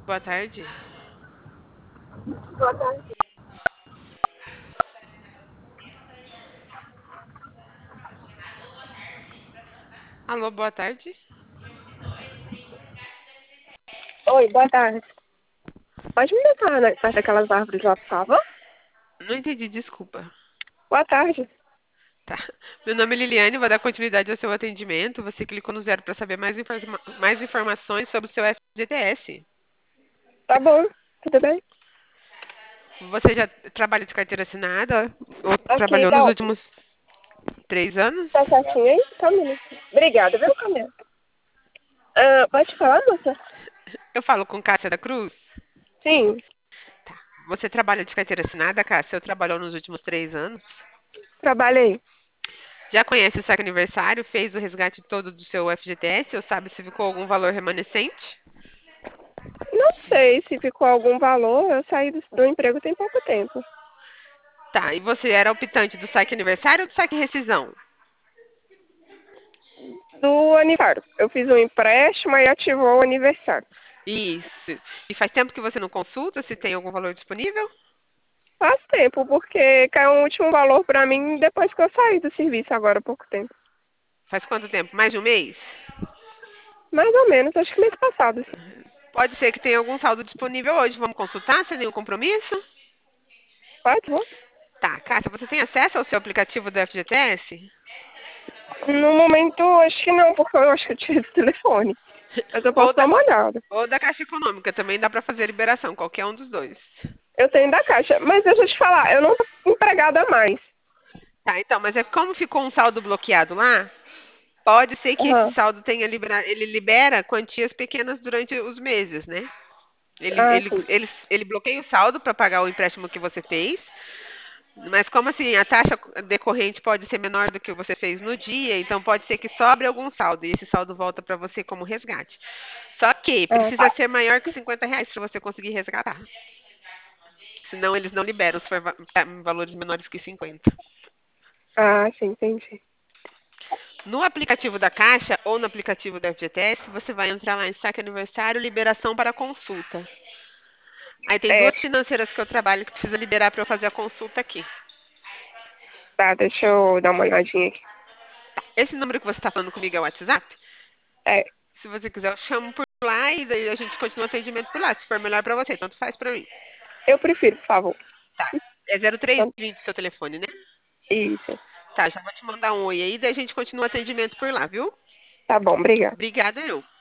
Boa tarde. Boa tarde. Alô, boa tarde. Oi, boa tarde. Pode me botar perto daquelas árvores lá, por favor? Não entendi, desculpa. Boa tarde. Tá. Meu nome é Liliane, vou dar continuidade ao seu atendimento. Você clicou no zero para saber mais informações sobre o seu FGTS. Tá bom, tudo bem? Você já trabalha de carteira assinada ou Aqui, trabalhou nos dá, últimos 3 anos? tá certinho aí? Tá, menino. Obrigada, viu, Camila? Ah, pode falar, moça? Eu falo com Cássia da Cruz. Sim, Você trabalha de carteira assinada, Cássia? Ou trabalhou nos últimos 3 anos? trabalhei. Já conhece o saque aniversário? Fez o resgate todo do seu FGTS? Ou sabe se ficou algum valor remanescente? Não sei se ficou algum valor, eu saí do emprego tem pouco tempo. Tá, e você era optante do saque aniversário ou do saque rescisão? Do aniversário. Eu fiz um empréstimo e ativou o aniversário. Isso. E faz tempo que você não consulta se tem algum valor disponível? Faz tempo, porque caiu um último valor pra mim depois que eu saí do serviço agora há pouco tempo. Faz quanto tempo? Mais de um mês? Mais ou menos, acho que mês passado. Pode ser que tenha algum saldo disponível hoje. Vamos consultar sem nenhum compromisso? Pode, vou. Tá, Cássia, você tem acesso ao seu aplicativo do FGTS? No momento, acho que não, porque eu acho que eu tive o telefone. Mas eu Ou posso dar da, uma olhada. ou da Caixa Econômica, também dá para fazer liberação, qualquer um dos dois. Eu tenho da Caixa. Mas deixa eu te falar, eu não tô empregada mais. Tá, então, mas é como ficou um saldo bloqueado lá, pode ser que esse Aham. saldo ele libera quantias pequenas durante os meses, né? Ele, Ah, ele, sim. ele, ele bloqueia o saldo para pagar o empréstimo que você fez, mas como assim, a taxa decorrente pode ser menor do que você fez no dia, então pode ser que sobre algum saldo e esse saldo volta para você como resgate. Só que Ah, precisa ser maior que R$ 50 para você conseguir resgatar. Senão eles não liberam se for valores menores que 50. sim, entendi. No aplicativo da Caixa ou no aplicativo da FGTS, você vai entrar lá em saque aniversário, liberação para consulta. Aí tem É, duas financeiras que eu trabalho que precisa liberar para eu fazer a consulta aqui. tá, deixa eu dar uma olhadinha aqui. Esse número que você está falando comigo é o WhatsApp? É, Se você quiser, eu chamo por lá e daí a gente continua o atendimento por lá. Se for melhor para você, tanto faz para mim. eu prefiro, por favor. Tá. É zero três Então, vinte seu telefone, né? isso. Tá, já vou te mandar um oi aí, daí a gente continua o atendimento por lá, viu? Tá bom, obrigada. Obrigada, eu.